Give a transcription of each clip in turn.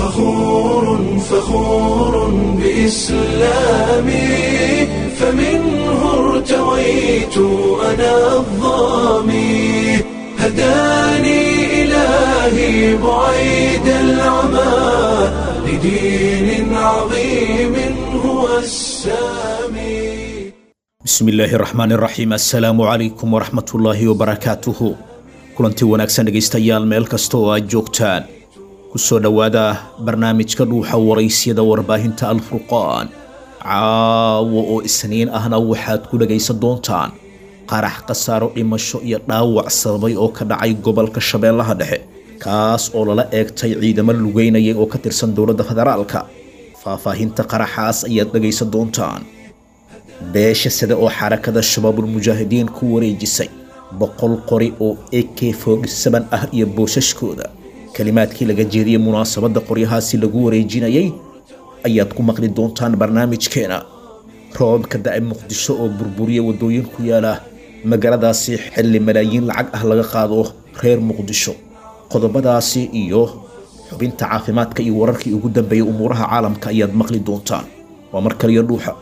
فخور بإسلامي فمنه ارتويت أنا الظامي هداني إلهي بعيد العمى لدين عظيم هو السامي بسم الله الرحمن الرحيم السلام عليكم ورحمة الله وبركاته كلنتي wanaagsan dhageystayaal meel kasto oo aad joogtaan ku soo dhawaada barnaamijka dhuuxa waraysyada warbaahinta Al-Furqaan caawa oo isniin ahna waxaad ku dhageysan doontaan qarax qasaaro dhimasho iyo dhaawac sababay oo ka dhacay gobolka Shabeellaha Dhexe kaas oo lala eegtay ciidamada lugeynaya oo ka tirsan dawladda federaalka faahfaahinta qaraxaas ayaad dhageysan doontaan beesha sida oo xarakada shabaabul mujaahidiin ku wareejisay 100 qori oo AK47 ah iyo boosashkooda kalimaadkii laga jeediyay munaasabada qoryahaasi lagu wareejinayay ayaad ku maqli doontaan barnaamijkeena roobka da'ay muqdisho oo burburiya wadooyin ku yaala magaaladaasi xilli malaayiin lacag ah laga qaado reer muqdisho qodobadaasi iyo xubinta caafimaadka iyo wararkii ugu dambeeyay umuuraha caalamka ayaad maqli doontaan waa markaliya dhuuxa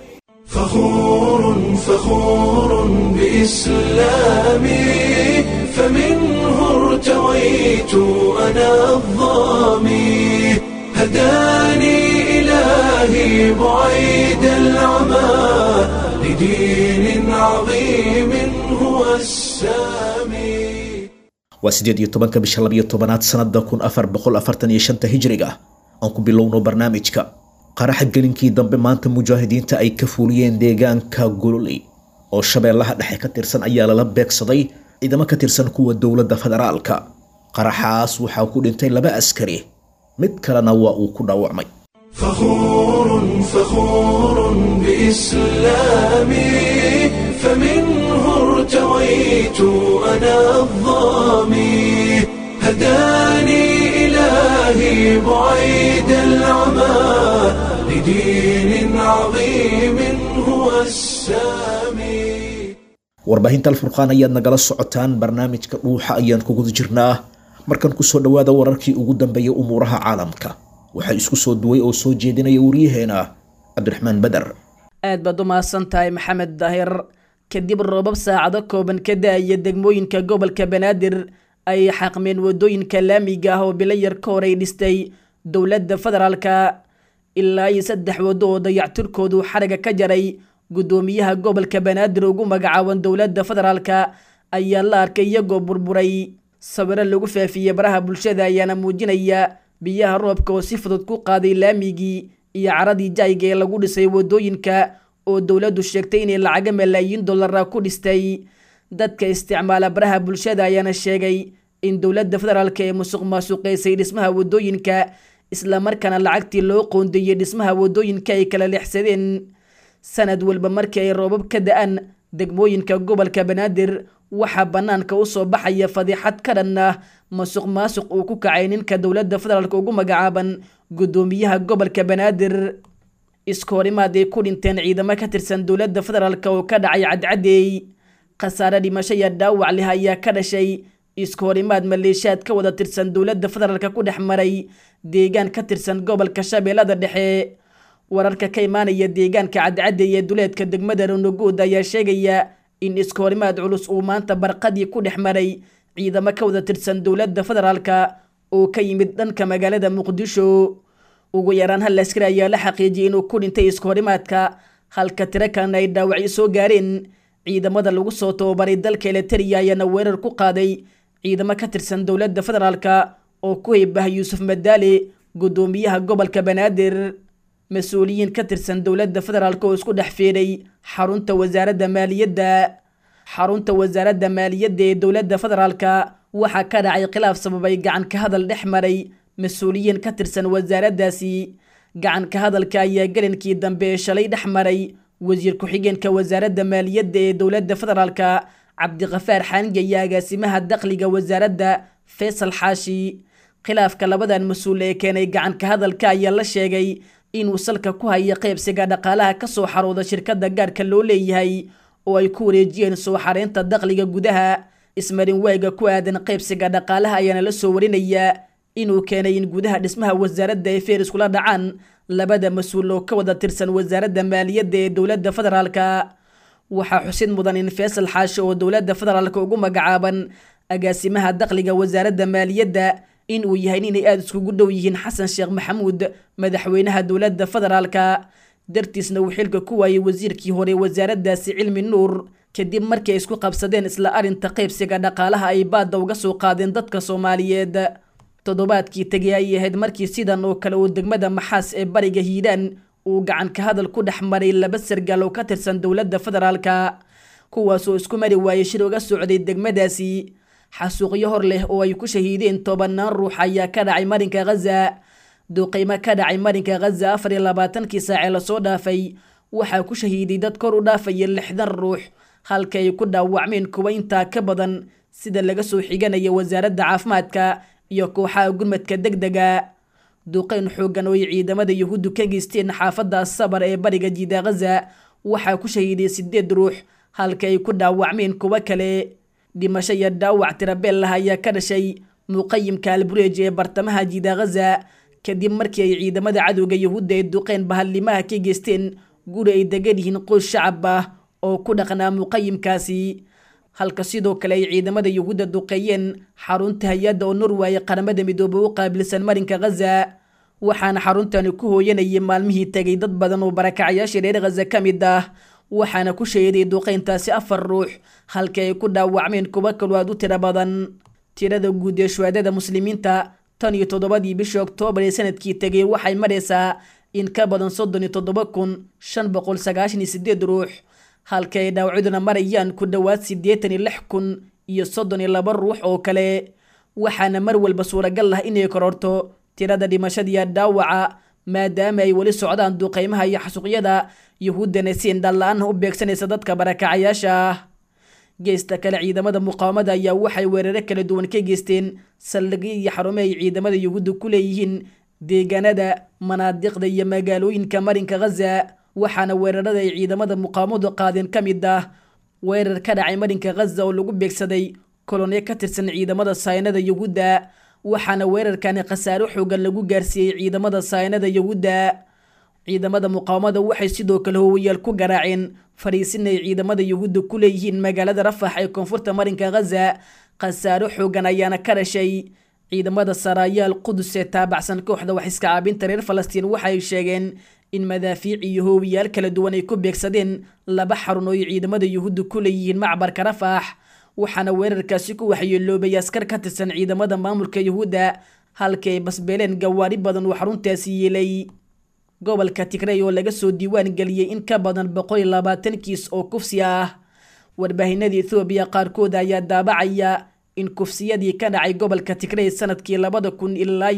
فخور بإسلامي فمنه ارتويت أنا الظامي هداني إلهي بعيد العمى لدين عظيم هو السامي وسيدي طبعاً بشهر 12 سنة 1445 هجرية أنكم بلونو برنامجك qaraxa gelinkii dambe maanta mujaahidiinta ay ka fuuliyeen deegaanka Gololey oo Shabeellaha Dhexe ka tirsan ayaa la beegsaday ciidamo ka tirsan kuwa dawladda federaalka qaraxaas waxa ku dhintay 2 askari mid kalena waa uu ku dhaawacmay فخور بإسلامي فمنه ارتويت أنا الظامي هداني إلهي بعيد العمى لدين عظيم هو السامي warbaahinta Al-Furqaan ayaad nagala socotaan barnaamijka dhuuxa ayaan ku guda jirnaa markan ku soo dhawaada wararkii ugu dambeeyay umuuraha caalamka waxa isku soo duway oo soo jeedinaya wariyaheena Cabdiraxmaan Badar aad baad u mahadsantahay Maxamed Daahir kadib roobab saacado kooban ka daaya degmooyinka gobolka Banaadir ay xaqmeen wadooyinka laamiga ah oo bilayar ka hor ay dhistay dawladda federaalka ilaa 3 wado oo dayactirkoodu xaraga ka jaray gudoomiyaha gobolka Banaadir ugu magacaaban dawladda federaalka ayaa la arkay iyagoo burburay sawirro lagu faafiyay baraha bulshada ayaana muujinaya biyaha roobka oo si fudud ku qaaday laamigii iyo caradii jayga ee lagu dhisay wadooyinka oo dawladdu sheegtay in lacag malaayiin dollar ku dhistay dadka isticmaala baraha bulshada ayaana sheegay in dawladda federaalka ee musuqmaasuqeysay dhismaha wadooyinka isla markaana lacagtii loo qoondeeyay dhismaha wadooyinka ay kala leexsadeen sanad walba markii ay roobab ka da'an degmooyinka gobolka Banaadir waxa banaanka u soo baxaya fadiixad ka dhan ah musuqmaasuq uu ku kacay ninka dawladda federaalka ugu magacaaban gudoomiyaha gobolka Banaadir iskoorimaad ay ku dhinteen ciidamo ka tirsan dawladda federaalka oo ka dhacay cadcadeey qasaare dhimasho iyo dhaawac leh ayaa ka dhashay iskoorimaad maleeshiyaad ka wada tirsan dawladda federaalka ku dhex maray deegaan ka tirsan gobolka Shabeellada Dhexe wararka ka imaanaya deegaanka cadcadeey ee duleedka degmada Runugood ayaa sheegaya in iskoorimaad culus uu maanta barqadii ku dhex maray ciidamo ka wada tirsan dawladda federaalka oo ka yimid dhanka magaalada Muqdisho ugu yaraan hal askari ayaa la xaqiijiyay inuu ku dhintay iskoorimaadka halka tiro kalena ay dhaawacyo soo gaareen ciidamada lagu soo tababaray dalka Eritrea ayaana weerar ku qaaday ciidamo ka tirsan dawladda federaalka oo ku heybah Yuusuf Madaale gudoomiyaha gobolka Banaadir mas'uuliyiin ka tirsan dawladda federaalka oo isku dhex fiiray xarunta wasaaradda maaliyadda ee dawladda federaalka waxa ka dhacay khilaaf sababay gacan ka hadal dhex maray mas'uuliyiin ka tirsan wasaaraddaasi gacan ka hadalka ayaa galinkii dambe shalay dhex maray wasiir ku-xigeenka wasaaradda maaliyadda ee dawladda federaalka Cabdiqafaar Xaange iyo agaasimaha dakhliga wasaaradda Faysal Xaashi khilaafka labadan mas'uul ee keenay gacan ka hadalka ayaa la sheegay inuu salka ku hayo qaybsiga dhaqaalaha ka soo xarooda shirkadda gaarka loo leeyahay oo ay ku wareejiyeen soo xareynta dakhliga gudaha ismarin wayga ku aadan qaybsiga dhaqaalaha ayaana la soo warinaya inuu keenay in gudaha dhismaha wasaaradda ay feer iskula dhacaan labada mas-uul oo ka wada tirsan wasaaradda maaliyadda ee dowladda federaalka. waxaa xusid mudan in Faysal Xaashi oo dowladda federaalka ugu magacaaban agaasimaha dakhliga wasaaradda maaliyadda in uu yahay inay aad iskugu dhow yihiin Xasan Sheekh Maxamuud madaxweynaha dowladda federaalka, dartiisna uu xilka ku waayay wasiirkii hore wasaaraddaasi Cilmi Nuur kadib markii ay isku qabsadeen isla arinta qaybsiga dhaqaalaha ay baadda uga soo qaadeen dadka Soomaaliyeed. toddobaadkii tagay ay ahayd markii sidan oo kale uu degmada Maxaas ee bariga Hiiraan uu gacan ka hadal ku dhex maray laba sargaal oo ka tirsan dowladda federaalka, kuwaasoo isku mari waayay shir uga socday degmadaasi. xasuuqyo hor leh oo ay ku shahiideen 10 ruux ayaa ka dhacay marinka Gaza. duqeymo ka dhacay marinka Gaza 24kii saac la soo dhaafay waxaa ku shahiiday dad kor u dhaafaya 60 ruux halka ay ku dhaawacmeen kuwa intaa ka badan sida laga soo xiganaya wasaaradda caafimaadka iyo kooxaha gurmadka degdega. duqeyn xoogan oo ay ciidamada Yuhuuddu ka geysteen xaafadda Sabar ee bariga jiida Gaza waxaa ku shahiiday 8 ruux halka ay ku dhaawacmeen kuwa kale. dhimasho iyo dhaawac tirabeel ah ayaa ka dhashay muqayimka Al-Bureej ee bartamaha jiida Gaza kadib markii ay ciidamada cadowga Yuhuudda ee duqeyn bahalimaha ka geysteen guri ay degan yihiin qoys shacab ah oo ku dhaqnaa muqayimkaasi, halka sidoo kale ay ciidamada Yuhuudda duqeeyeen xarunta hay'adda oo Norway qaramada midoobay u qaabilsan marinka Gaza. waxaana xaruntani ku hooyanayay maalmihii tagay dad badan oo barakacayaasha reer Gaza ka mid ah, waxaana ku shahiiday duqeyntaasi 4 ruux halka ay ku dhaawacmeen kuwa kale aad u tiro badan. tirada guud ee shuhadada muslimiinta 17 bishii Oktoobar ee sanadkii tagay waxay maraysaa in ka badan 37,598 ruux halka ay dhaawacduna marayaan ku dhawaad 86,032 ruux oo kale. waxaana mar walba suuragal ah inay kororto tirada dhimashada dhaawaca maadaama ay wali socdaan duqeymaha iyo xasuuqyada Yuhuuddana si indhalaan u beegsanaysa dadka barakacayaasha ah. geesta kale ciidamada muqaawamada ayaa waxay weeraro kala duwan ka geysteen saldhigyo iyo xarumo ay ciidamada Yuhuuddu ku leeyihiin deegaanada manaadiqda iyo magaalooyinka marinka Gaza. waxaana weerarada ay ciidamada muqaawamadu qaadeen ka mid ah weerar ka dhacay marinka Gaza oo lagu beegsaday kolonyo ka tirsan ciidamada Sahaynada Yuhuudda, waxaana weerarkani khasaaro xoogan lagu gaarsiiyey ciidamada Sahaynada Yuhuudda. ciidamada muqaawamada waxay sidoo kale hoowayaal ku garaaceen fariisin ay ciidamada Yuhuudda ku leeyihiin magaalada Rafax ee koonfurta marinka Gaza. khasaaro xoogan ayaana ka dhashay. ciidamada Sarayaal Qudus ee taabacsan kooxda wax iska caabinta reer Falastiin waxay sheegeen in madaafiic iyo hoowayaal kala duwan ay ku beegsadeen 2 xarun oo ciidamada Yuhuudda ku leeyihiin macbarka Rafax, waxaana weerarkaasi ku waxyeeloobay askar ka tirsan ciidamada maamulka Yuhuudda halka ay basbeeleen gawaari badan oo xaruntaasi yeelay. gobolka Tigray oo laga soo diiwaan galiyay in ka badan 120 kiis oo kufsi ah. warbaahinada Ethiopia qaarkood ayaa daabacaya in kufsiyadii ka dhacay gobolka Tigray sanadkii 2000 ilaa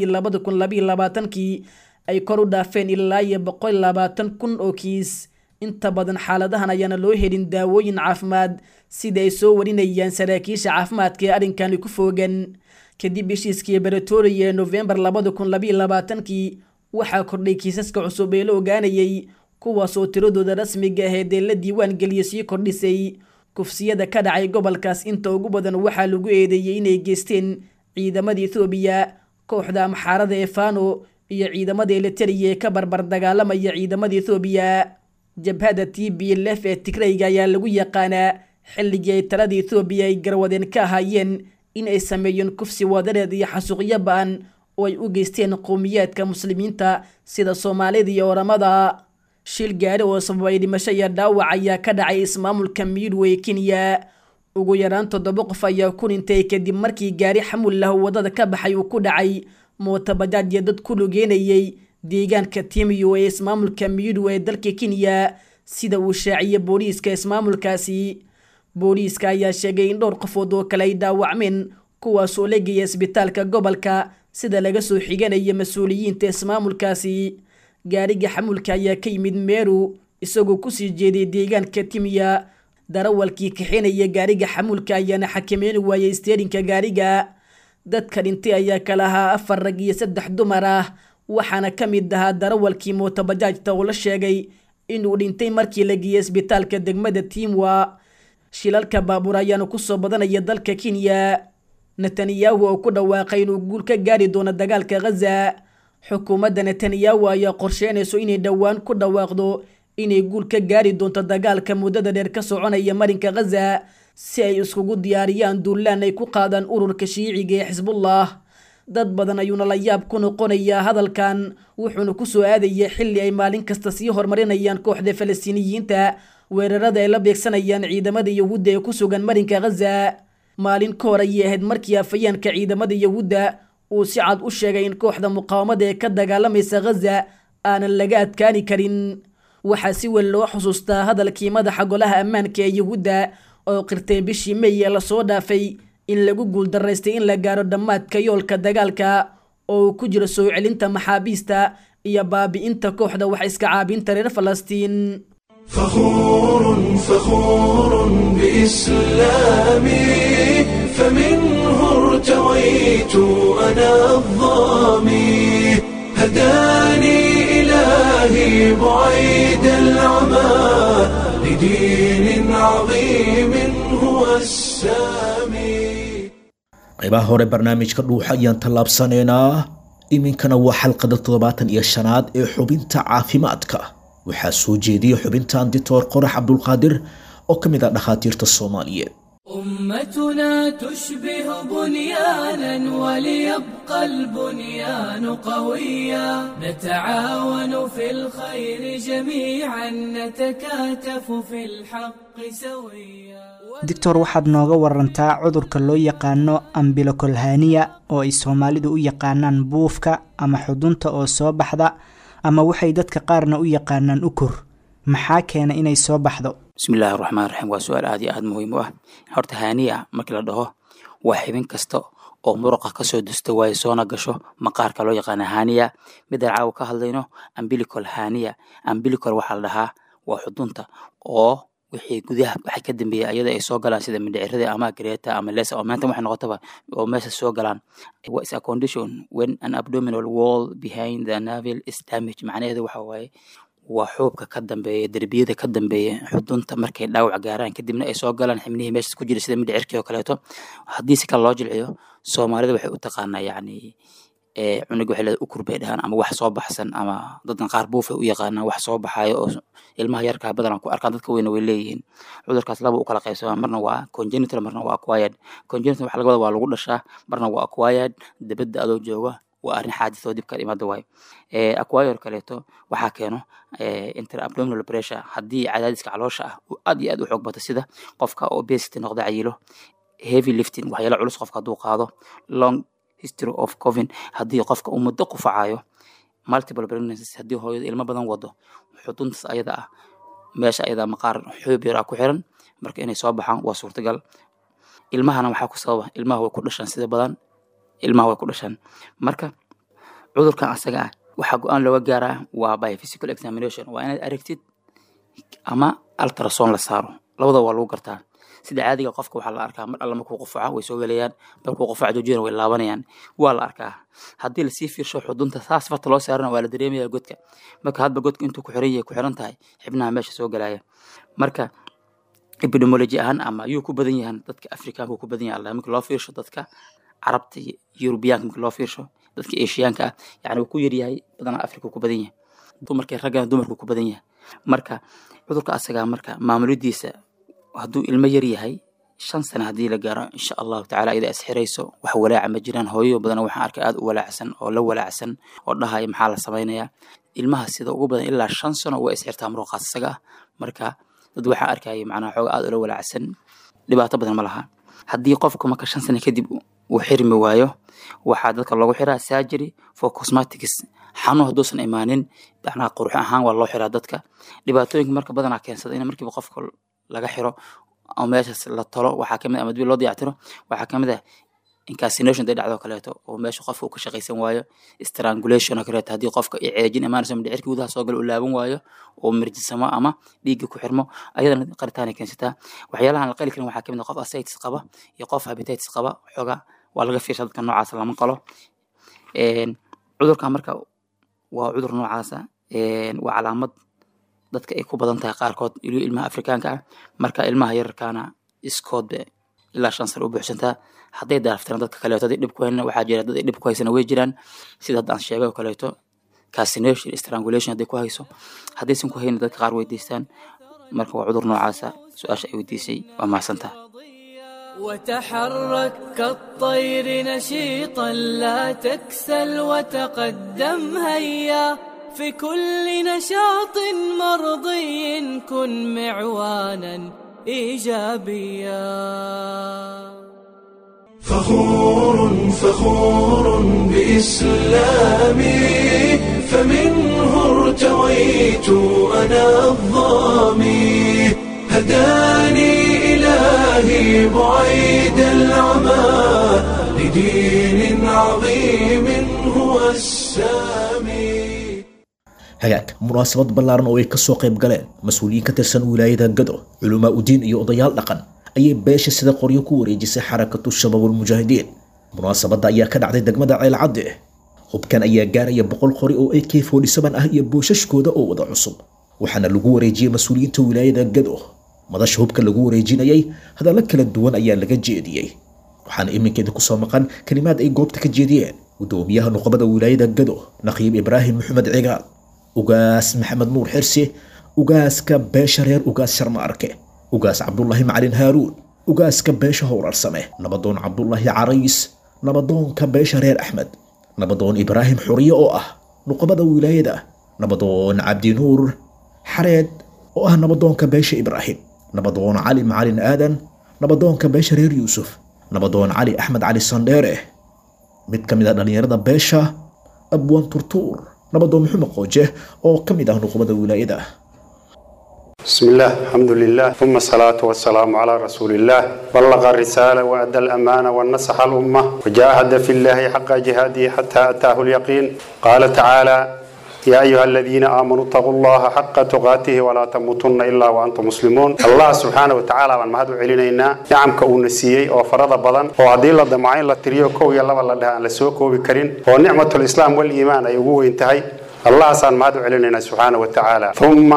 2022 ay kor u dhaafeen ilaa 120,000 oo kiis. inta badan xaaladahan ayaana loo helin daawooyin caafimaad sida ay soo warinayaan saraakiisha caafimaadka ee arrinkan ku foogan. kadib heshiiskii Pretoria ee November 2022 waxaa kordhay kiisaska cusub ee la ogaanayay kuwaasoo tiradooda rasmiga ah ee la diiwaan geliyay sii kordhisay. kufsiyada ka dhacay gobolkaas inta ugu badan waxaa lagu eedeeyay inay geysteen ciidamada Ethiopia, kooxda Amxaarada ee Fano iyo ciidamada Eritrea ee ka barbar dagaalamaya ciidamada Ethiopia. jabhada TPLF ee Tigray ayaa lagu yaqaanaa xilligii ay talada Ethiopia ay garwadeen ka ahaayeen in ay sameeyeen kufsi wadareed iyo xasuuqyo ba'an oo ay u geysteen qowmiyaadka muslimiinta sida Soomaalida iyo Oromada. shil gaari oo sababay dhimasho iyo dhaawac ayaa ka dhacay ismaamulka Midway Kenya. ugu yaraan 7 qof ayaa ku dhintay kadib markii gaari xamuul ah wadada ka baxay uu ku dhacay mooto bajaaj dad ku lugeynayay deegaanka Timiyu ee ismaamulka Midway dalka Kenya, sida uu shaaciyay booliiska ismaamulkaasi. booliiska ayaa sheegay in dhowr qofood oo kale ay dhaawacmeen kuwaas oo la geeyay isbitaalka gobolka sida laga soo xiganaya mas'uuliyiinta ismaamulkaasi. gaariga xamuulka ayaa ka yimid Meru isagoo ku sii jeeday deegaanka Timiya. darawalkii kaxeenaya gaariga xamuulka ayaana xakameyn waayay steerinka gaariga. dadka dhintay ayaa kala ahaa 4 rag iyo 3 dumar ah, waxaana ka mid ahaa darawalkii mooto bajaajta oo la sheegay inuu dhintay markii la geeyay isbitaalka degmada Timwa. shilalka baabuur ayaana ku soo badanaya dalka Kenya. netanyahu oo ku dhawaaqay inuu guul ka gaari doono dagaalka ghaza. xukuumadda netanyahu ayaa qorsheynayso inay dhowaan ku dhawaaqdo inay guul ka gaari doonto dagaalka muddada dheer ka soconaya marinka ghaza si ay iskugu diyaariyaan duulaan ay ku qaadaan ururka shiiciga ee xisbullah. dad badan ayuuna la yaab ku noqonayaa hadalkan, wuxuuna ku soo aadaya xilli ay maalin kasta sii horumarinayaan kooxda falastiiniyiinta weerarada ay la beegsanayaan ciidamada yahuudda ee ku sugan marinka ghaza. maalin ka hor ayay ahayd markii afayeenka ciidamada yahuudda uu si cad u sheegay in kooxda muqaawamada ee ka dagaalamaysa ghaza aanan laga adkaani karin. waxaa si weyn loo xusuustaa hadalkii madaxa golaha ammaanka ee yahuudda oo qirtay bishii May ee lasoo dhaafay in lagu guuldaraystay in la gaaro dhammaadka yoolka dagaalka oo uu ku jiro soo celinta maxaabiista iyo baabi'inta kooxda wax iska caabinta reer Falastiin. فخور بإسلامي فمنه ارتويت أنا الظامي هداني إلهي بعيد العمى لدين عظيم هو السامي. qaybaha hore barnaamijka dhuuxa ayaan tallaabsanaynaa. iminkana waa xalqada 75 ee xubinta caafimaadka. waxaa soo jeediya xubintan Dr. Qorax Cabdulqaadir oo ka mid ah dhakhaatiirta Soomaaliyeed. أمتنا تشبه بنيانا وليبقى البنيان قويا نتعاون في الخير جميعا نتكاتف في الحق سويا. دكتور waxaad nooga warantaa cudurka loo yaqaano ambilokolhaniya oo ay Soomaalidu u yaqaanaan buufka ama xudunta oo soo baxda ama waxay dadka qaarna u yaqaanaan ukur. maxaa keena inay soo baxdo? bismillaahi raxmaani raxiim. waa su'aal aad iyo aad muhiim u ah. horta haaniya markii la dhaho waa xibin kasta oo muruqa ka soo dusta waayo soona gasho maqaarka loo yaqaana haaniya. mid aan caawa ka hadlayno umbilical haaniya. umbilical waxaa la dhahaa waa xudunta oo wixii gudaha waxay ka dambeeyay ayada ay soo galaan sida mindhicirada ama greeta ama lesa oo maanta waxay noqotaba oo meesha soo galaan. What is a condition when an abdominal wall behind the navel is damaged? macnaheedu waxa waaye waa xuubka ka dambeeya derbiyada ka dambeeya xudunta markay dhaawac gaaraan kadibna ay soo galaan xibnihii meesha ku jira sida mindhicirkii oo kaleeto. haddii si kale loo jilciyo Soomaalida waxay u taqaanaa yacni cunug waxay leedahay ukur bay dhahaan ama wax soo baxsan ama dadkan qaar buufay u yaqaanaan wax soo baxayo oo ilmaha yarkaa badan ku arkaan dadka weyna way leeyihiin. cudurkaas laba u kala qaybsamaa, marna waa congenital marna waa acquired. congenital waxa laga wadaa waa lagu dhashaa, marna waa acquired dibadda adoo jooga waa arrin xaadis oo dib ka imaada waay. acquired kaleeto waxaa keeno intra-abdominal pressure haddii cadaadiska caloosha ah uu aad iyo aad u xoog bato sida qofka obesity noqda cayilo, heavy lifting waxyaalo culus qofka hadduu qaado, long history of coughing haddii qofka uu muddo qufacayo, multiple pregnancies haddii hooyada ilmo badan wado, xuduntaas ayada ah meesha ayada maqaar xuub yar ku xiran marka inay soo baxaan waa suurtagal. ilmahana waxaa ku sababa ilmaha way ku dhashaan sida badan ilmaha way ku dhashaan. marka cudurkan asaga ah waxaa go-aan looga gaaraa waa by physical examination. waa inaad aragtid ama ultrasound la saaro, labada waa lagu gartaa. sida caadiga qofka waxaa la arkaa mar alla markuu qufaco way soo galayaan, markuu qufaco joojiyana way laabanayaan, waa la arkaa. haddii lasii fiirsho xudunta saas farta loo saarana waa la dareemayaa godka. marka hadba godka intuu ku xiran yahay ku xiran tahay xibnaha meesha soo galaya. marka epidemiology ahaan ama yuu ku badan yahan dadka Afrikaanka ku badan yahay marka loo fiirsho dadka Carabta iyo Yurubiyaanka marka loo fiirsho dadka Asiyaanka ah yacni wuu ku yar yahay badanaa Afrika ku badan yahay. dumarkay raggan dumarku ku badan yahay. marka cudurka asaga marka maamulidiisa hadduu ilmo yar yahay 5 sano haddii la gaaro insha Allah taala ida asxirayso wax walaac ma jiraan. hooyo badan waxaan arkay aad u walaacsan oo la walaacsan oo dhahay maxaa la sameeynaya ilmaha sida ugu badan ilaa 5 sano way asxirtaa muruqaas asaga. marka dad waxaan arkay macnaa xoog aad u la walaacsan dhibaato badan ma laha. haddii qofku marka 5 sano kadib uu xirmi waayo waxaa dadka loogu xiraa surgery for cosmetics. xanuun hadduusan imaanin macnaa qurux ahaan waa loo xiraa dadka. dhibaatooyinka marka badanaa keensada in markiiba qofka laga xiro oo meeshaas la tolo waxaa kamid ah ama dib loo dayactiro waxaa kamid ah incarceration day dhacdo kaleeto oo meesha qofka uu ka shaqaysan waayo, strangulation kaleeto haddii qofka ceejin imaanayso mindhicirka gudaha soo gal u laaban waayo oo mirjisamo ama dhiigga ku xirmo ayadana qaritaanay keensataa. waxyaalahan la qali karin waxaa kamid ah qof ascites qaba iyo qof hepatitis qaba xoogaa waa laga fiirshaa dadka noocaas lama qalo. cudurkan marka waa cudur noocaasa waa calaamad dadka ay ku badan tahay qaarkood ilmaha Afrikaanka ah. marka ilmaha yarkaana iskood ilaa 5 sano u buuxsantaa hadday daaraftaan dadka kaleeto dad dhib ku hayna waxaa jira dad dhib ku haysana way jiraan sida hadda aan sheegay oo kaleeto cassination strangulation hadday ku hayso haddaysan ku hayna dadka qaar weydiistaan marka waa cudur noocaasa su-aasha ay weydiisay waa mahadsantaha وتحرك كالطير نشيطا لا تكسل وتقدم هيا في كل نشاط مرضي كن معوانا إيجابيا فخور بإسلامي فمنه ارتويت أنا الظامي هداني إلهي بعيد العمى لدين عظيم هو السامي. hagaag munaasabad ballaaran oo ay ka soo qayb galeen mas-uuliyiin ka tirsan wilaayada Gado culumaa u diin iyo odayaal dhaqan ayay beesha sida qoryo ku wareejisay xarakatu shabaabul mujaahidiin. munaasabada ayaa ka dhacday degmada Ceel Cadde. hubkan ayaa gaaraya 100 qori oo AK47 ah iyo boosashkooda oo wada cusub waxaana lagu wareejiyay mas-uuliyiinta wilaayada Gado. madasha hubka lagu wareejinayay hadallo kala duwan ayaa laga jeediyay waxaana iminkeeda ku soo maqan kalimaad ay goobta ka jeediyeen gudoomiyaha nuqbada wilaayada Gado Naqiib Ibraahim Maxamed Cigaal ugaas Maxamed Nuur Xirsi ugaaska beesha reer ugaas Sharmaarke ugaas Cabdullaahi Macalin Haaruun ugaaska beesha Howrarsame nabadoon Cabdullaahi Carays nabadoonka beesha reer Axmed nabadoon Ibraahim Xuriye oo ah nuqbada wilaayada nabadoon Cabdi Nuur Xareed oo ah nabadoonka beesha Ibraahim nabadoon Cali Macalin Aadan nabadoonka beesha reer Yuusuf nabadoon Cali Axmed Cali Sandheere mid ka mid ah dhalinyarada beesha Abwaan Turtuur nabadoon Maxamed Qooje oo ka mid ah nuqbada wilaayada. بسم الله الحمد لله ثم الصلاة والسلام على رسول الله بلغ الرسالة وأدى الأمانة والنصح الأمة وجاهد في الله حق جهاده حتى أتاه اليقين قال تعالى يا أيها الذين آمنوا اتقوا الله حق تقاته ولا تموتن إلا وأنتم مسلمون الله سبحانه وتعالى من مهدو علينا نعم كونسيي أو فرض بدن وعديل الضمعين للتريو كو يلا والله لها لسوكو بكرين ونعمة الإسلام والإيمان أيوه انتهي الله سبحانه مهدو علينا سبحانه وتعالى ثم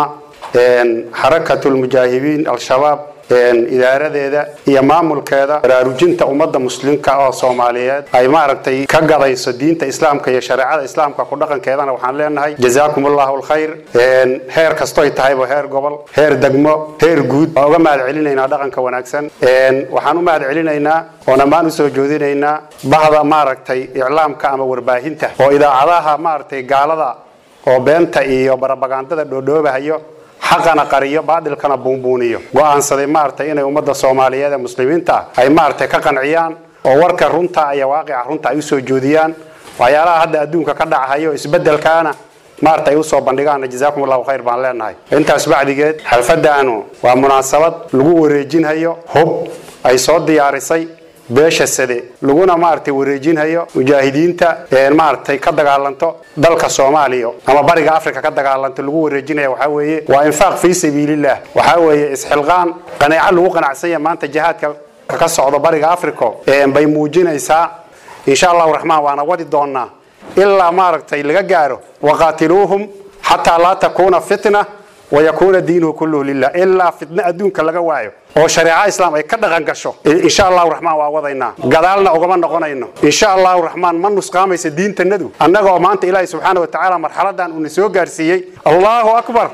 حركة المجاهدين الشباب idaaradeeda iyo maamulkeeda baraarujinta ummadda muslimka oo Soomaaliyeed ay maaragtay ka gadayso diinta islaamka iyo shariicada islaamka ku dhaqankeedana waxaan leenahay jazaakumullahu alkhayr heer kasto ay tahay heer gobol heer degmo heer guud oo uga mahad celinaynaa dhaqanka wanaagsan waxaan u mahad celinaynaa oo namaan u soo joodinaynaa bahda maaragtay iclaamka ama warbaahinta oo idaacadaha maaragtay gaalada oo beenta iyo barabagandada dhoodhoobahayo حقنا قرية بعد الكنا بونبونيو وأن صدي مارتة إنه ومدة الصومالية المسلمين تا أي مارتة كقنعيان وورك رنتا أي واقع رنتا يسوع جوديان ويارا هذا أدون كقدع هيو يسبدل كأنا مارتة يوسف بندقان جزاكم الله خير بالله أنت أسبوع دقيقة هالفدا أنو ومناسبات لجو رجين هيو هب أي صوت ديارسي beesha sade laguna maartay wareejin hayo mujaahidiinta maartay ka dagaalanto dalka Soomaaliya ama bariga Afrika ka dagaalanto lagu wareejinayo waxa weeye waa infaaq fi sabilillah waxa weeye isxilqaan qanaaca lagu qanacsan maanta jihaadka ka socdo bariga Afrika bay muujinaysaa insha Allah rahmaan waana wadi doonaa illa maartay laga gaaro waqatiluhum hatta la takuna fitna ويكون دينه كله لله إلا فتنة أدونك لجوايه أو شريعة إسلام أي كذا غنقشوا إن شاء الله الرحمن وعوضينا قدالنا وقمنا نقولنا إن شاء الله الرحمن من نسقام الدين تندو أنك ومانت إلهي سبحانه وتعالى مرحلة دان ونسيو جارسية الله أكبر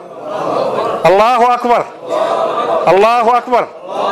الله أكبر الله أكبر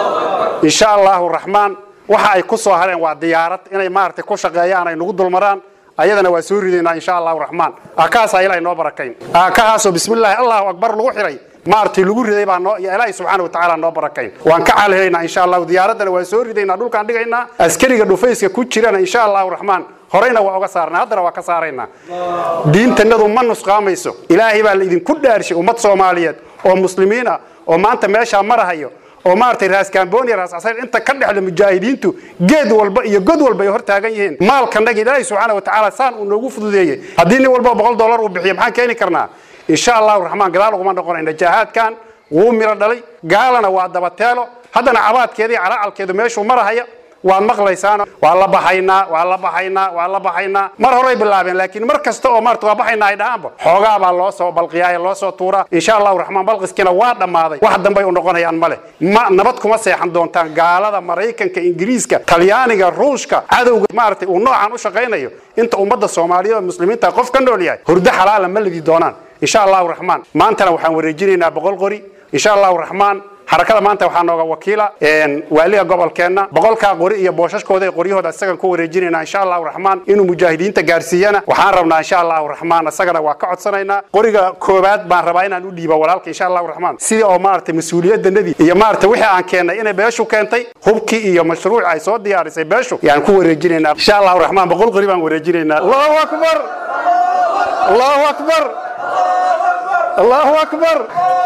إن شاء الله الرحمن وحي قصوا هذين وعديارات إن مارت كوشة جايانا نقود المران أيضا وسورينا إن شاء الله الرحمن أكاس إلهي نوبركين أكاس بسم الله الله أكبر لوحري مارتي لغوري ديبا يا إلهي سبحانه وتعالى نوبركين وانكعل هنا إن شاء الله وديارتنا وسورينا دول كان دقينا أسكري قدوفيس كوتشيرنا إن شاء الله الرحمن هرينا وأقصارنا هذا وكسارنا دين تندو من نسقاميسو إلهي بالإذن كل دارشي ومت صوماليات ومسلمين وما أنت ماشى مرهيو ومارتي راس كامبوني راس عصير أنت كده على المجاهدين تو جد والجد والبيهرت هجين مال كان نجي الله سبحانه وتعالى سان ونوقف ذي هديني $100 وبحيم حان كيني كرنا إن شاء الله الرحمن قال وما نقول إن الجهاد كان ومر دلي قال أنا وعد بتاله هذا عباد كذي على كذا ماشي ومرة هي waad maqlaysaan waa la baxaynaa mar hore bilaabeen laakiin mar kasta oo maarta waa baxaynaa ay dhaanba xoogaa baa loo soo balqiyaa loo soo tuura insha Allah raxmaan balqiskina waa dhamaaday wax dambe u noqonayaan male ma nabad kuma seexan doontaan gaalada Mareykanka Ingiriiska Talyaaniga Ruushka cadowga maarta uu noocan u shaqeynayo inta ummadda Soomaaliyeed muslimiinta qof ka nool yahay hurdo xalaal ma lidi doonaan insha Allah raxmaan maantana waxaan wareejinaynaa 100 qori insha Allah raxmaan حركة ما أنت وحنا وكيلة والي قبل كنا بقول كقري يا بوشش كوده قريه هذا السجن كوري جينا إن شاء الله الرحمن إنه مجاهدين تجارسينا وحاربنا إن شاء الله الرحمن السجن واقعد سنينا قريه كوبات باربعين نودي بولالك إن شاء الله الرحمن سيد أمارة مسؤولية النبي يا مارة وحى عن كنا إن بيشو كنتي هبكي يا مشروع عيسود ديار سي بيشو يعني كوري جينا إن شاء الله الرحمن بقول قريبا وري جينا الله أكبر الله أكبر الله أكبر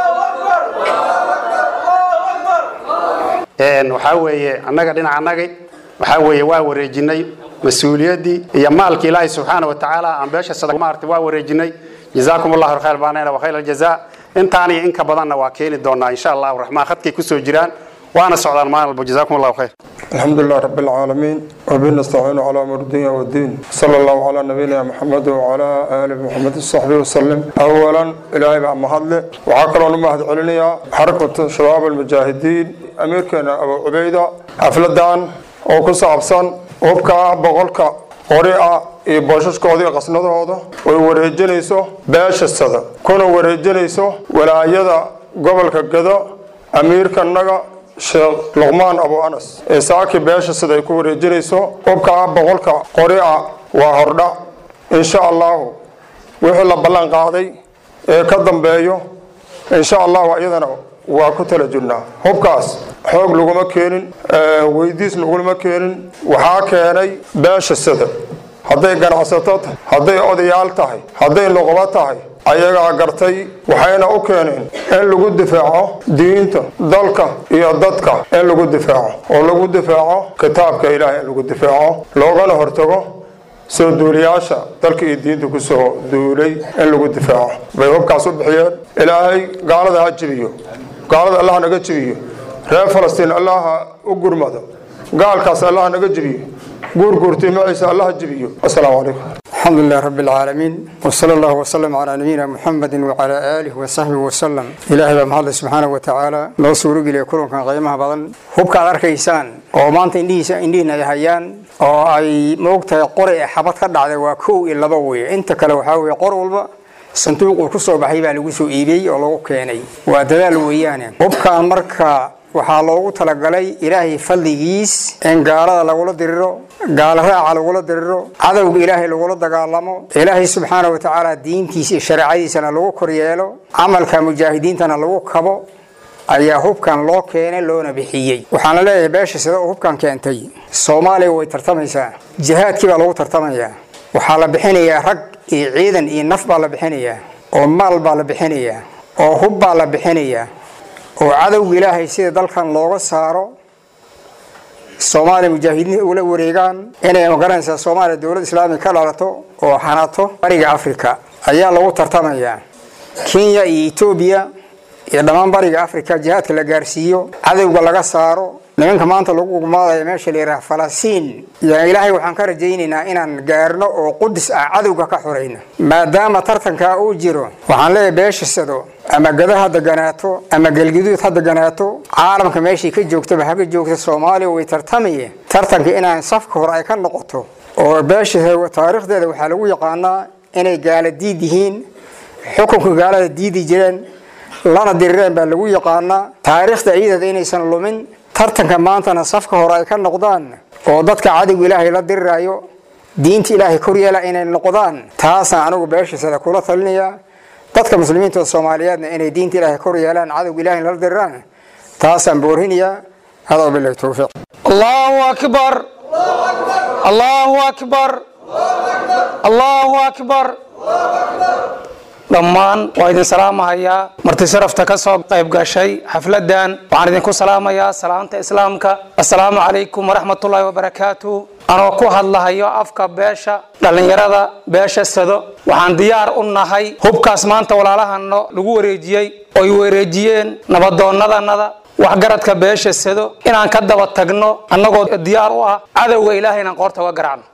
وحاوي أنك دين عنك وحاوي واوريجيني مسؤوليتي يا مالك الله سبحانه وتعالى عن باش الصدق مارتي واوريجيني جزاكم الله خير بانينا وخير الجزاء انتاني انك بدنا واكين دونا ان شاء الله الرحمن خدكي كسو جيران وانا سعدان مان جزاكم الله خير الحمد لله رب العالمين وبنستعين على امر الدنيا والدين صلى الله على نبينا محمد وعلى اله محمد وصحبه وسلم اولا الهي بمحله وعقرون مهد علنيا حركه شباب المجاهدين أميركنا أبو عبيدة حفلدان أو كسابسان وبكا بقولك قرية بوشش كودي قصنا هذا وورجنيسو باش السدا كونوا ورجنيسو ولا يدا قبل كذا أميركنا شيخ لقمان أبو أنس إساكي باش السدا يكون ورجنيسو وبكا بقولك قرية وهردا إن شاء الله وحلا بلان قاضي كدم بيو إن شاء الله وأيضا وكتل جنة هبكاس حوق لغما كينين ويديس لغما كينين وحاكيني باش السدر هذي قناصتات هذي أوديال تاهي هذي لغما تاهي أيها قرتي وحينا أكينين إن لغو دفاعه دينتا دالكا إيا دادكا إن لغو دفاعه ولغو دفاعه كتابك إلهي إن لغو دفاعه لغانا هرتغو سو دولياشا dalka ay diinta ku soo duulay in lagu difaaco bay hubkaas u bixiyeen ilaahay gaalada ha jibiyo gaalada Allah naga jibiyo reer Falastiin Allah u gurmado gaalkaas Allah naga jibiyo gurgurtii maciisa Allah jibiyo assalaamu alaykum الحمد لله رب العالمين وصلى الله وسلم على نبينا محمد وعلى آله وصحبه وسلم إلهي بمحض سبحانه وتعالى لو سورق لي كلهم كان قيمها بدن هبك على ركيسان ومانت إندينا يهيان أو أي موقت قرئ حبط كرد على وكو إلا ضوي أنت كلو حاوي قرولبا صندوق وكسر بحيبا لوسو إيبي ولو كيني ودلال ويانا هبك مركا waxaa loogu talagalay ilaahay fadligiis in gaalada lagu diriro gaalaha lagu diriro cadawga ilaahay lagu dagaalamo ilaahay subhanahu wa ta'ala diintiisa shariicadiisana lagu koryeelo amalka mujaahidiintana lagu kabo ayaa hubkan loo keenay loona bixiyay waxaan leeyahay beesha sida hubkan keentay Soomaaliya way tartamaysaa jihaadkii baa lagu tartamayaa waxaa la bixinayaa rag iyo ciidan iyo naf baa la bixinayaa oo maal baa la bixinayaa oo hub baa la bixinayaa oo cadawga ilaahay sida dalkan looga saaro Soomaaliya mujaahidiin ula wareegaan inay magaranaysa Soomaaliya dawlad islaami ka dhalato oo xanato bariga Afrika ayaa lagu tartamayaa Kenya iyo Ethiopia iyo dhammaan bariga Afrika jihaadka la gaarsiiyo cadawga laga saaro nimanka maanta lagu gumaaday meesha leeyahay Falastiin yaa ilaahay waxaan ka rajaynaynaa inaan gaarno oo Qudus cadawga ka xoreyno maadaama tartanka uu jiro waxaan leeyahay beesha sado ama gadaha deganaato ama galgaduud hadda deganaato caalamka meeshii ka joogto ba haga joogto Soomaaliya way tartamay tartanka inaan safka hore ay ka noqoto oo beesha taariikhdeeda waxa lagu yaqaanaa inay gaaladiid yihiin xukunka gaalada diidi jireen lana dirireen baa lagu yaqaanaa taariikhda iyada inaysan lumin tartanka maantana safka hore ay ka noqdaan oo dadka cadawga ilaahay la dirirayo diinta ilaahay koryeela inay noqdaan taas anigu beesha sida kula talinaya dadka muslimiinta Soomaaliyeedna inay diinta ilaahay koryeelaan cadawga ilaahay la diraan taas aan boorinayaa hada billahi tawfiiq Allahu akbar Allahu akbar Allahu akbar dhammaan waa idin salaamayaa marti sharafta ka soo qayb gashay xafladan waxaan idin ku salaamayaa salaanta islaamka assalaamu alaykum waraxmatullaahi wabarakaatuh anoo ku hadlahayo afka beesha dhalinyarada beesha sado waxaan diyaar u nahay hubkaas maanta walaalahano lagu wareejiyay oo ay wareejiyeen nabadoonnadanada waxgaradka beesha sado inaan ka daba tagno annagoo diyaar u ah cadowga ilaahay inaan qoorta uga garaacno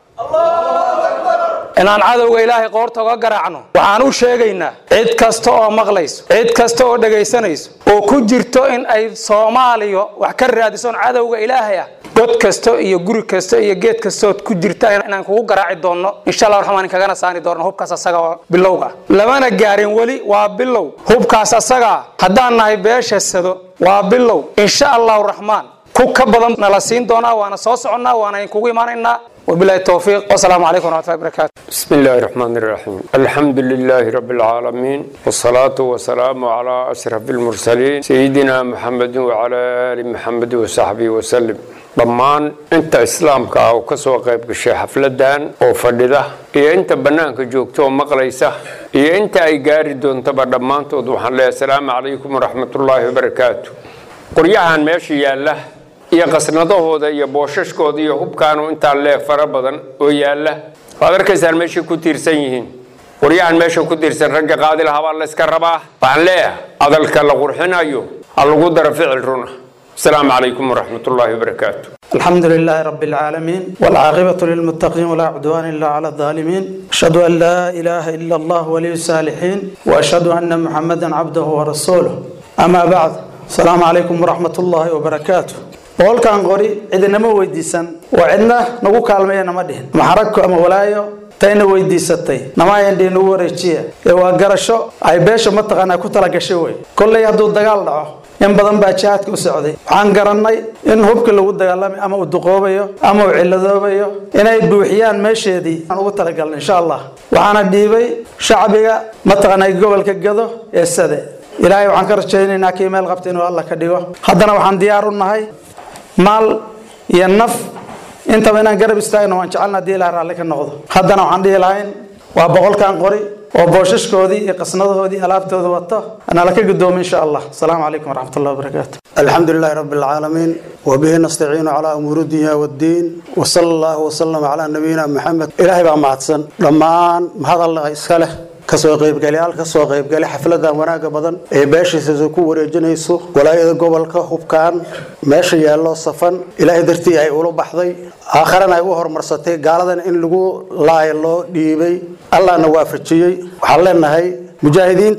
inaan cadowga ilaahay qoorta uga garaacno waxaan u sheegaynaa cid kasta oo maqlayso cid kasta oo dhagaysanayso oo ku jirto in ay Soomaaliya wax ka raadiso cadowga ilaahay ah god kasta iyo guri kasta iyo geed kasta oo ku jirta inaan kugu garaaci doono insha Allah raxmaan kagana saani doono hubkaas asaga bilowga lamana gaarin wali waa bilow hubkaas asaga haddaan nahay beesha sado waa bilow insha Allah raxmaan ku ka badan nala siin doona waana soo soconaa waana kugu imaanaynaa وبالله التوفيق والسلام عليكم ورحمة الله وبركاته. بسم الله الرحمن الرحيم. الحمد لله رب العالمين والصلاة والسلام على أشرف المرسلين سيدنا محمد وعلى آل محمد وصحبه وسلم. ضمان انت اسلامك او كسو قيب كشي حفلدان او فدده iyo inta banaanka joogto maqlaysa iyo inta ay gaari doonto dhamaantood waxaan leeyahay assalaamu calaykum waraxmatullaahi wabarakaatuh qoryahan meesha yaala iyo qasnadahooda iyo booshashkooda iyo hubkaanu inta leeg fara badan oo yaala waad arkaysaan meesha ku tiirsan yihiin qoryahan meesha ku tiirsan ragga qaadil haba la iska rabaa baan leeyahay adalka la qurxinayo lagu daro ficil runa السلام عليكم ورحمة الله وبركاته. الحمد لله رب العالمين والعاقبة للمتقين ولا عدوان إلا على الظالمين. أشهد أن لا إله إلا الله ولي الصالحين وأشهد أن محمدا عبده ورسوله. أما بعد السلام عليكم ورحمة الله وبركاته. وقال كان قري إذا نمو ويديسن وعندنا نقول كلمة نمدين محرك أما ولايو تين ويديستي نما يندي نور الشيء وقرشوا أي بيش متقنا كتلا كشوي كل يدو دجال in badan baa jaadka u socday waxaan garanay in hubka lagu dagaalamay ama uu duqoobayo ama uu ciladoobayo inay buuxiyaan meesheedii aan ugu talagalnay insha Allah waxaana dhiibay shacbiga mataqanay gobolka Gado ee Sade ilaahay waxaan ka rajaynaynaa kii meel qabtay inuu Allah ka dhigo haddana waxaan diyaar u nahay maal iyo naf inta inaan garab istaagno waan jecelnaa hadii Ilaahay raalli ka noqdo haddana waxaan dhihi lahayn waa boqolkan qori وبوششكودي قصنادهودي ألابتودي وطه أنا لك قدوم إن شاء الله السلام عليكم ورحمة الله وبركاته. الحمد لله رب العالمين وبه نستعين على أمور الدنيا والدين وصلى الله وسلم على نبينا محمد إلهي بقى معتصن لما هذا الله يسخله كسو قيب قال حفلة وناقة بدن باشي سيزوكو وريجنيسو ولا إذا قبلك هبكان ماشي يالله صفن إلهي درتي أي أولو بحضي آخرنا يوهر مرستي قالدن إن لقو لا يالله ديبي الله نوافجي وحلنا هاي مجاهدين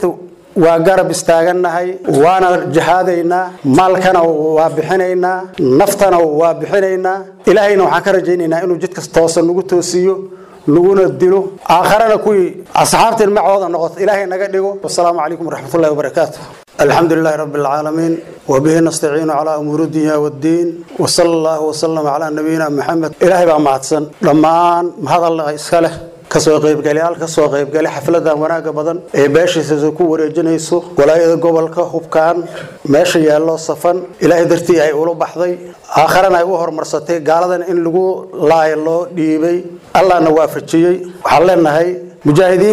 وقرب استاغنا هاي وانا جهادينا مالكنا وابحنينا نفتنا وابحنينا إلهي نوحاك رجينينا إنو جدك ستوصل نقو توسيو نقول الدلو آخرنا كوي أصحابتي المعوضة نقط إلهي نقدقو والسلام عليكم ورحمة الله وبركاته. الحمد لله رب العالمين وبه نستعين على أمور الدنيا والدين وصلى الله وسلم على نبينا محمد إلهي بقى معتصن لما هذا الله يسخله كسو قيب قال حفلة وناقة بدن باشي سيزوكو وريجنيسو ولا إذا قبلك هبكان ماشي يالله صفن إلهي درتي أي أولو بحضي آخرنا يوهر مرستي قالدن إن لقو لا يالله ديبي الله نوافجي وحلنا هاي مجاهدين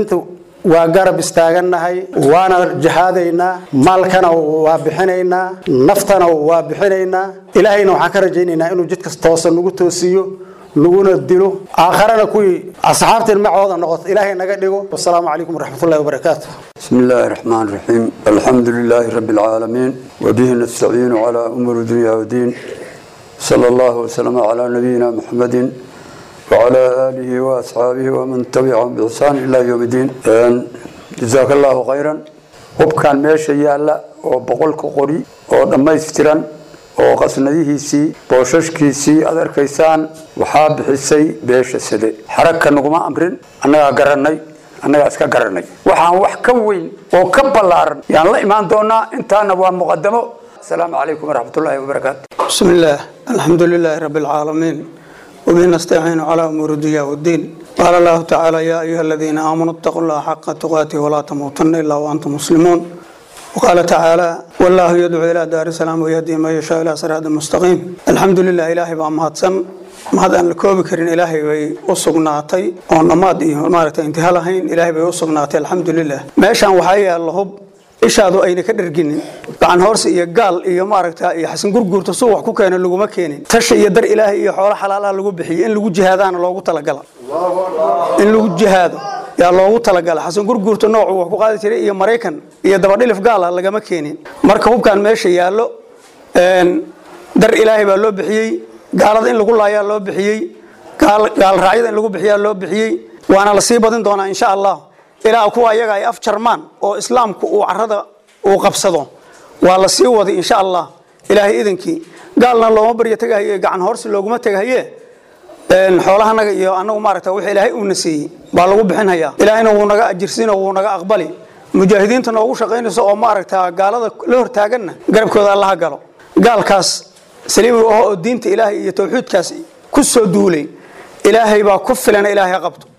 وقرب استاغنا هاي وانا جهادينا مالكنا وابحنينا نفتنا وابحنينا إلهي نوحاك رجينينا إنو جدك ستوصل نقو توسيو نقول الدلو آخرنا كوي أصحابتي المعوضة نقط إلهي نقدقو والسلام عليكم ورحمة الله وبركاته. بسم الله الرحمن الرحيم الحمد لله رب العالمين وبه نستعين على أمور الدنيا والدين صلى الله وسلم على نبينا محمد وعلى آله وأصحابه ومن تبعهم بإحسان إلى يوم الدين. جزاك الله خيرا وبكان ماشي يالا وبقولك قري ولما يفترن وقصنيهيسي بوششكيسي أدركيسان وحاب حسي بيش السدي حركة نقمة أمرين أنا قررني أنا أسكا قررني وحان وحكوين وكبلارن يعني الله إيمان دونا إنتا نبوان مقدمه. السلام عليكم ورحمة الله وبركاته. بسم الله الحمد لله رب العالمين وبه نستعين على أمور الدنيا والدين. قال الله تعالى يا أيها الذين آمنوا اتقوا الله حق تقاته ولا تموتن إلا وأنتم مسلمون. وقال تعالى والله يدعو إلى دار السلام ويهدي من يشاء إلى صراط مستقيم. الحمد لله إلهي بأمهاتسن مهدا لكوب كرين إلهي وصقناتي ونمادي مارته انتهى لهين إلهي وصقناتي الحمد لله ما شان وحيا الله إيش هذا أين كدرجين عن هورس يقال مارته حسن جرجور تصوح كوكين اللي جو مكينين تشي يدر إلهي حول حلال اللي جو بحي إن اللي جو جهادان اللي جو تلقلا إن اللي جو جهاد يا الله تلقلا حسن جرجور تنوع وقاعد تري مريكان يدبر لي في قال اللي جو مكينين مركب كان ماشي يا له dar ilaahay baa loo bixiyey gaalada in lagu laayaa loo bixiyey gaal raacyada in lagu bixiyaa loo bixiyey waana la sii badin doonaa insha allah ilaa kuwa ayaga ay af jarmaan oo islaamku uu carrada uu qabsado waa la sii waday insha allah ilaahay idinkii gaalna looma baryo tagahaye gacan hoorsi looguma tagahaye xoolahanaga iyo annagu maaragta wixii ilaahay uuna siiyey baa lagu bixinhayaa ilaahayna wuu naga ajirsiin oo wuu naga aqbali mujaahidiinta noogu shaqaynayso oo maaragta gaalada la hortaaganna garabkooda allaha galo gaalkaas saliimu oo diinta ilaahay iyo tawxiidkaas ku soo duulay ilaahay baa ku filan ilaahay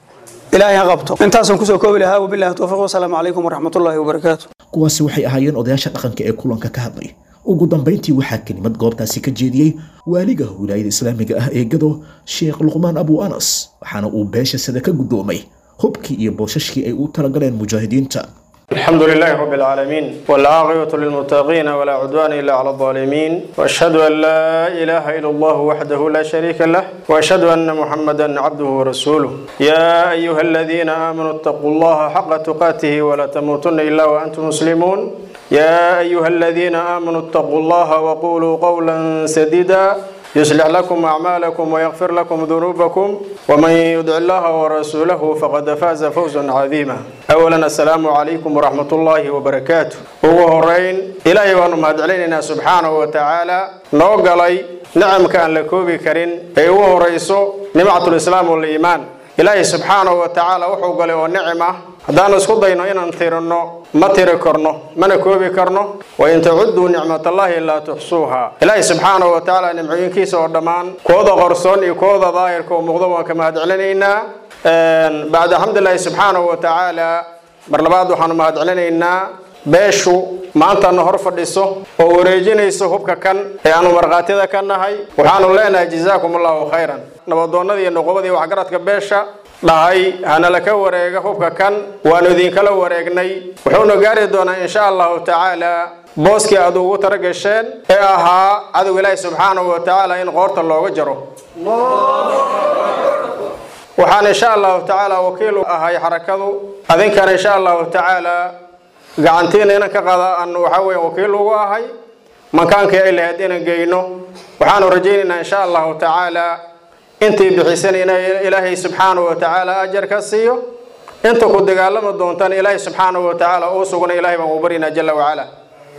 ha qabto intaasaan kusoo koobi lahaa wabillahi tawfiiq wasalaamu calaykum waraxmatullaahi wabarakaatu kuwaasi waxay ahaayeen odayaasha dhaqanka ee kulanka ka hadlay ugu dambayntii waxaa kelimad goobtaasi ka jeediyey waaliga wilaayada islaamiga ah ee Gado Sheekh Luqmaan Abu Anas waxaana uu beesha sida ka gudoomay hubkii iyo boosashkii ay u talagaleen mujaahidiinta. الحمد لله رب العالمين والعاقبة للمتقين ولا عدوان إلا على الظالمين وأشهد أن لا إله إلا الله وحده لا شريك له وأشهد أن محمدا عبده ورسوله يا أيها الذين آمنوا اتقوا الله حق تقاته ولا تموتن إلا وأنتم مسلمون يا أيها الذين آمنوا اتقوا الله وقولوا قولا سديدا يصلح لكم أعمالكم ويغفر لكم ذنوبكم ومن يدع الله ورسوله فقد فاز فوزا عظيما. أولا السلام عليكم ورحمة الله وبركاته. وهرين إلهي وأنما علينا سبحانه وتعالى نوغلي نعم كان لكوبي كرين أيوه رئيسه نعمة الإسلام والإيمان إلهي سبحانه وتعالى وحوغلي ونعمة هذا نسكت دينه إن نثيرنه ما تركرنه ما نكوبي كرنه وإن تعدوا نعمة الله لا تحصوها. إلهي سبحانه وتعالى نمعين كيس ودمان كوضا غرسون كوضا ظاهر كو مغضوبا كما أدعلنينا بعد الحمد لله سبحانه وتعالى برنباد وحنا ما أدعلنينا beeshu maanta hor fadhiso oo wareejinayso hubka kan ee aanu marqaatida ka nahay waxaanu leenahay jazaakumullahu khayran nabadoonnadii iyo noqobadii wax garadka beesha dhahay hana la ka wareega hubka kan waanu idin kala wareegnay wuxuuna gaari doonaa insha Allah taala booskii aad ugu taragasheen ee ahaa adu ilaahay subhanahu wa taala in qoorta looga jaro waxaan insha Allah taala wakiil ahay xarakadu adinkan insha Allah taala gacanteena inaan ka qaada aan waxa weey wakiil ugu ahay makaanka ay lahayd inaan geeyno waxaan rajaynaynaa insha Allah taala intii bixisanayna ilaahay subhanahu wa taala ajar ka siiyo inta ku dagaalama doontaan ilaahay subhanahu wa taala oo sugna ilaahay baan u barina jalla wa ala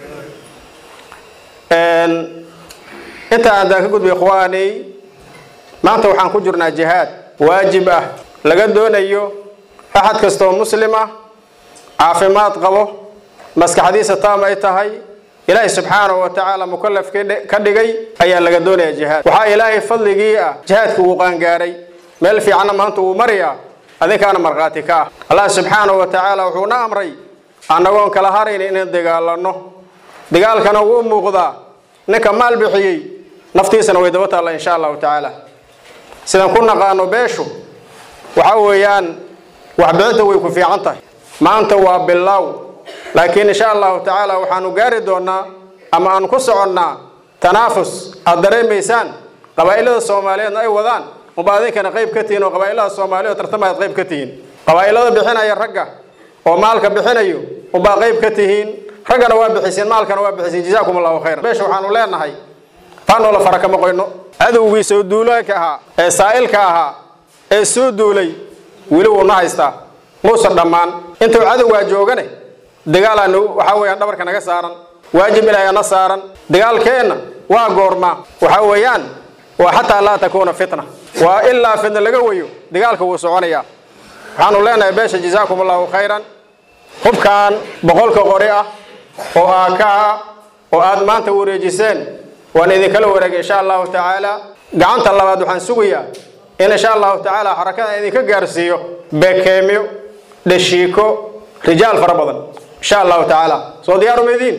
inta aad ka gudbay ikhwaani maanta waxaan ku jirnaa jihaad waajib ah laga doonayo ahad kasto muslim ah caafimaad qabo maskaxdiisa taam ay tahay ilaahay subhanahu wa ta'ala mukallaf ka dhigay ayaa laga doonaya jihaad waxa ilaahay fadligii ah jihaadku uu qaan gaaray meel fiican maanta uu mariya adinkaana marqaati ka Allah subhanahu wa ta'ala wuxuu na amray anagoon kala harayn in dagaalano dagaalkana uu muuqda ninka maal bixiyay naftiisana way daba taala insha Allah ta'ala sidaan ku naqaano beeshu waxa weeyaan wax bixinta way ku fiican tahay maanta waa bilow laakiin insha Allah taala waxaanu gaari doonaa ama aan ku soconnaa tanaafus aad dareemaysaan qabaa'ilada Soomaaliyeed ay wadaan mubaadinkana qayb ka tihiin oo qabaa'ilada Soomaaliyeed tartamada qayb ka tihiin qabaa'ilada bixinaya ragga oo maalka bixinayo oo baa qayb ka tihiin raggana waa bixiseen maalkana waa bixiseen jazaakumullahu khayran beesha waxaanu leenahay taano la faraka ma qoyno adowgii soo duulayka ahaa ee saa'ilka ahaa ee soo duulay wili uu na haystaa muusan dhamaan intuu cadowga joogane dagaalanu waxa weeyaan dhabarka naga saaran waajib ilaahay na saaran dagaalkeena waa goorma waxa weeyaan waa hatta la takoona fitna waa illa fitna laga wayo dagaalka wuu soconaya waxaanu leenahay beesha jazaakumullahu khayran hubkan boqolka qori ah oo aaka oo aad maanta wareejiseen waan idin kala wareegay insha Allah taala gacanta labaad waxaan sugayaa in insha Allah taala harakada idin ka gaarsiiyo bekeemiyo dhashiiko rijaal farabadan insha Allah taala soo diyaar umeedin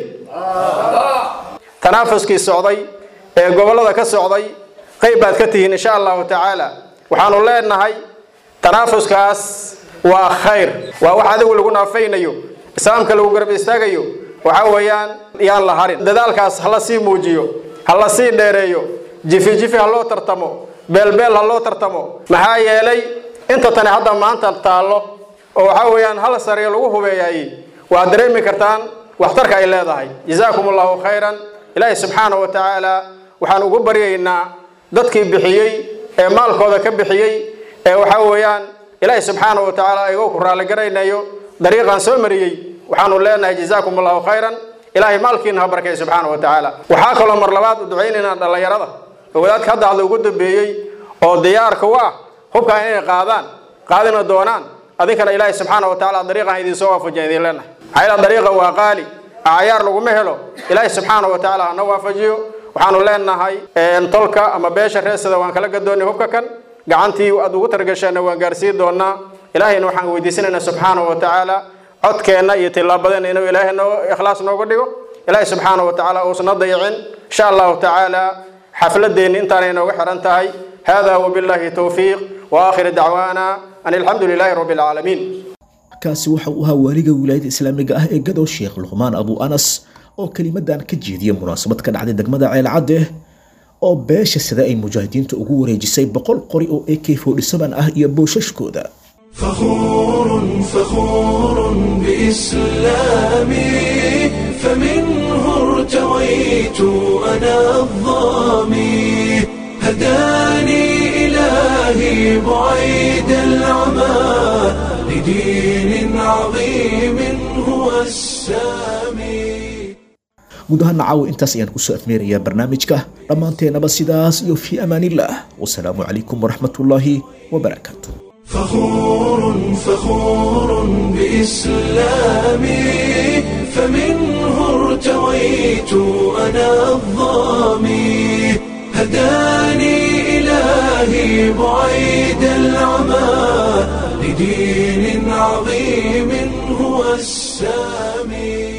tanaafuskii socday ee gobolada ka socday qaybaad ka tihiin insha Allah taala waxaanu leenahay tanaafuskaas waa khayr waa wax adigu lagu naafaynayo islaamka lagu garab istaagayo waxa weeyaan yaan la harin dadaalkaas hala sii muujiyo hala sii dheereeyo jifi haloo tartamo beelbeel haloo tartamo maxaa yeelay inta tan hadda maanta taalo oo waxa weeyaan hal sariir lagu hubeeyay waa dareemi kartaan waxtarka ay leedahay jazaakumullahu khayran ilaahay subxaanahu wa tacaala waxaan ugu baryaynaa dadkii bixiyey ee maalkooda ka bixiyey ee waxaa weeyaan ilaahay subxaanahu wa tacaala ayagoo ku raalligaraynayo dariiqaan soo mariyey waxaanu leenahay jazaakum allahu khayran ilaahay maalkiina ha barkay subxaanahu wa tacaala waxaa kaloo mar labaad u ducaynaynaa dhallinyarada oo wadaadka hadda hadla ugu dambeeyey oo diyaarka u ah hubkaan inay qaadina doonaan adinkana ilaahay subxaanahu wa tacaala dariiqaan idinsoo waafajiya idin leenahay maxaa dariiqa waa qaali cayaar laguma helo ilaahay subxaanahu wa tacaala hana waafajiyo waxaanu leenahay tolka ama beesha reesada waan kala gadoonay hubka kan gacantii aad ugu targasheenna waan gaarsiin doonaa ilaahayna waxaan weydiisanaynaa subxaanahu wa tacaala codkeenna iyo tillaabadeenna inuu ilaahay noo ikhlaas nooga dhigo ilaahay subxaanahu wa tacaala uusan dayicin insha allahu tacaala xafladeenni intaanay nooga xiran tahay hada wabillahi towfiiq wa aakhir dacwaana an alxamdu lilaahi rabbi alcaalamiin kaasi waxa uu ahaa waaliga wilaayada islaamiga ah ee gadow sheekh luqmaan abu anas oo kelimadan ka jeediyay munaasabad ka dhacday degmada ceelcadde oo beesha sida ay mujaahidiinta ugu wareejisay 100 qori oo AK47 ah iyo boosashkooda فخور بإسلامي فمنه ارتويت أنا الظامي هداني إلهي بعيد العمى لدين عظيم هو السامي guud ahaan caawa intaas ayaan kusoo afmeerayaa barnaamijka dhammaanteenaba sidaas iyo fi amaanillah wasalaamu calaykum waraxmatullaahi wabarakaatu فخور بإسلامي فمنه ارتويت أنا الظامي هداني إلهي بعيد العمى لدين عظيم هو السامي